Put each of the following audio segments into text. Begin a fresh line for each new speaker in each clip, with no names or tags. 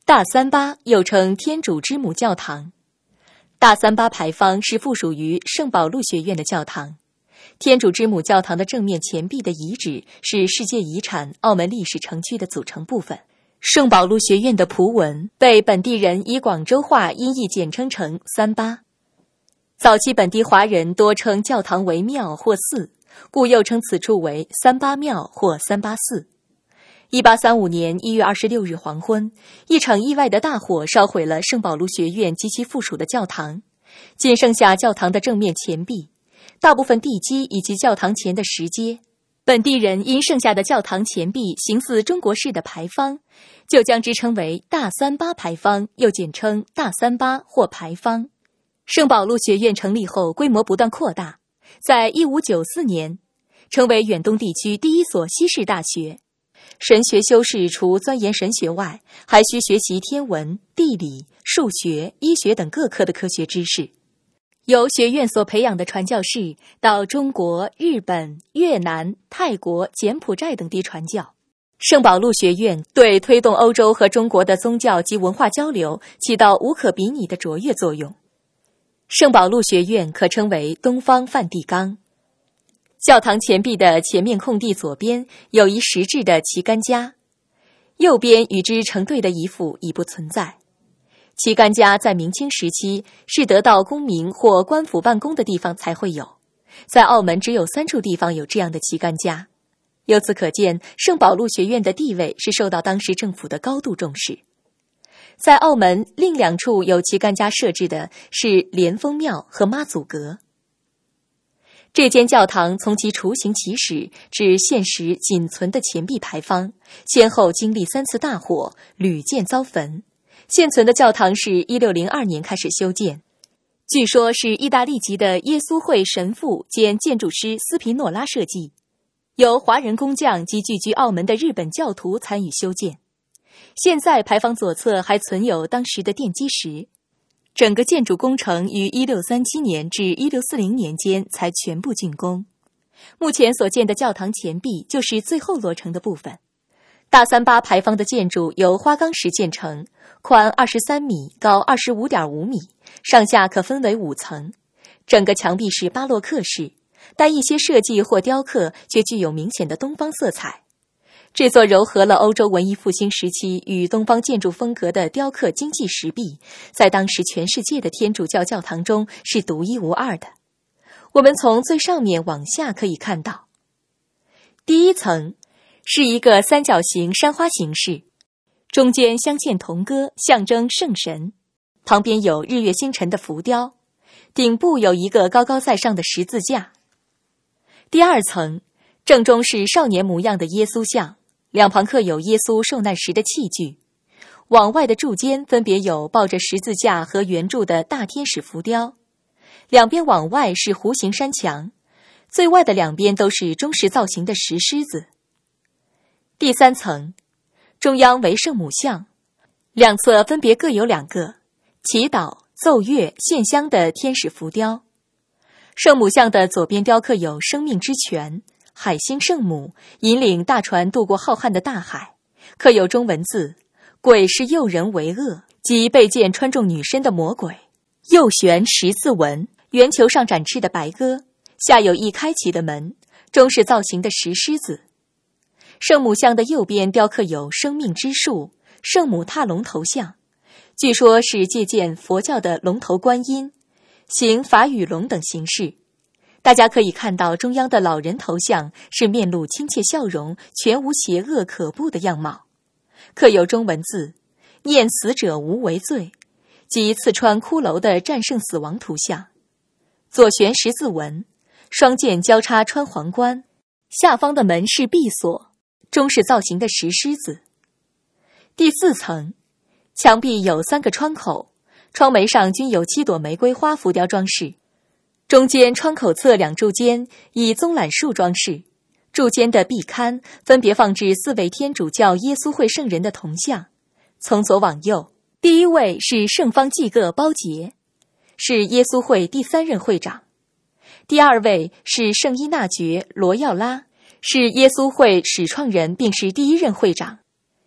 大三巴又称天主之母教堂。大三巴牌坊是附属于圣保禄学院的教堂。天主之母教堂的正面前壁的遗址是世界遗产澳门历史城区的组成部分。圣保禄学院的葡文被本地人以广州话音译简称成三巴。早期本地华人多称教堂为庙或寺，故又称此处为三巴庙或三巴寺。1835年1月26日黄昏，一场意外的大火烧毁了圣保禄学院及其附属的教堂，仅剩下教堂的正面前壁、大部分地基以及教堂前的石阶。本地人因剩下的教堂前壁形似中国式的牌坊，就将之称为大三巴牌坊，又简称大三巴或牌坊。圣保禄学院成立后规模不断扩大，在1594年成为远东地区第一所西式大学。神学修士除钻研神学外，还需学习天文、地理、数学、医学等各科的科学知识。由学院所培养的传教士到中国、日本、越南、泰国、柬埔寨等地传教。圣保禄学院对推动欧洲和中国的宗教及文化交流起到无可比拟的卓越作用。圣保禄学院可称为东方梵蒂冈。教堂前壁的前面空地左边有一石制的旗杆架，右边与之成对的一副已不存在。旗杆架在明清时期是得到公民或官府办公的地方才会有，在澳门只有3处地方有这样的旗杆架。由此可见，圣保禄学院的地位是受到当时政府的高度重视。在澳门另2处有旗杆架设置的是莲峰庙和妈祖阁。这间教堂从其雏形起始至现时仅存的前壁牌坊，先后经历3次大火，屡建遭焚。现存的教堂是1602年开始修建，据说是意大利籍的耶稣会神父兼建筑师斯皮诺拉设计，由华人工匠及聚居澳门的日本教徒参与修建。现在牌坊左侧还存有当时的奠基石。整个建筑工程于1637年至1640年间才全部竣工。目前所建的教堂前壁就是最后落成的部分。大三巴牌坊的建筑由花岗石建成，宽23米，高25.5米，上下可分为5层。整个墙壁是巴洛克式，但一些设计或雕刻却具有明显的东方色彩。这座糅合了欧洲文艺复兴时期与东方建筑风格的雕刻精细石壁，在当时全世界的天主教教堂中是独一无二的。我们从最上面往下可以看到，第1层是一个三角形山花形式，中间镶嵌铜戈，象征圣神，旁边有日月星辰的浮雕，顶部有一个高高在上的十字架。第2层正中是少年模样的耶稣像，2旁刻有耶稣受难时的器具，往外的柱间分别有抱着十字架和圆柱的大天使浮雕，两边往外是弧形山墙，最外的2边都是中式造型的石狮子。第3层中央为圣母像，2侧分别各有2个祈祷、奏乐、献香的天使浮雕。圣母像的左边雕刻有生命之泉、海星圣母引领大船渡过浩瀚的大海，刻有中文字：鬼是诱人为恶，即被剑穿中女身的魔鬼。右悬十字纹，圆球上展翅的白鸽，下有一开启的门，中式造型的石狮子。圣母像的右边雕刻有生命之树、圣母踏龙头像，据说是借鉴佛教的龙头观音、行法与龙等形式。大家可以看到中央的老人头像是面露亲切笑容，全无邪恶可怖的样貌，刻有中文字：念死者无为罪，即刺穿骷髅的战胜死亡图像。左悬十字纹，双剑交叉穿皇冠，下方的门是闭锁，中式造型的石狮子。第4层墙壁有3个窗口，窗楣上均有7朵玫瑰花浮雕装饰，中间窗口侧2柱间以棕榄树装饰，柱间的壁龛分别放置4位天主教耶稣会圣人的铜像。从左往右，第1位是圣方济各包杰，是耶稣会第3任会长；第2位是圣依纳爵罗耀拉，是耶稣会始创人并是第1任会长；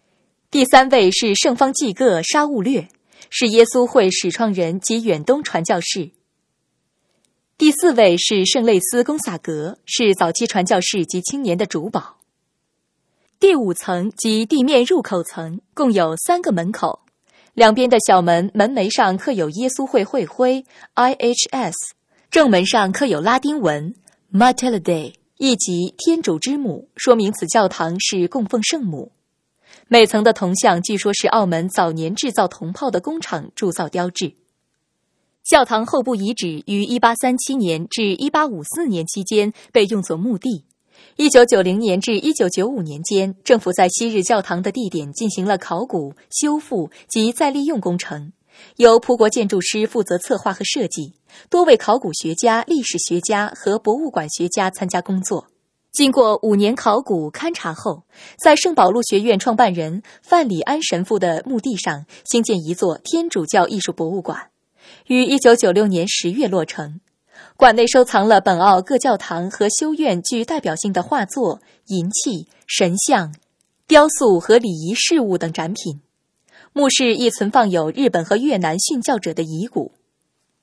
第3位是圣方济各沙勿略，是耶稣会始创人及远东传教士。第4位是圣类斯贡萨格，是早期传教士及青年的主保。第5层及地面入口层共有3个门口，两边的小门门楣上刻有耶稣会会徽 IHS， 正门上刻有拉丁文 Mater Dei， 意即天主之母，说明此教堂是供奉圣母。每层的铜像据说是澳门早年制造铜炮的工厂铸造雕制。教堂后部遗址于1837年至1854年期间被用作墓地。1990年至1995年间，政府在昔日教堂的地点进行了考古、修复及再利用工程，由葡国建筑师负责策划和设计，多位考古学家、历史学家和博物馆学家参加工作。经过5年考古勘察后，在圣保禄学院创办人范里安神父的墓地上兴建一座天主教艺术博物馆，于1996年10月落成。馆内收藏了本澳各教堂和修院具代表性的画作、银器、神像、雕塑和礼仪事物等展品。墓室亦存放有日本和越南殉教者的遗骨。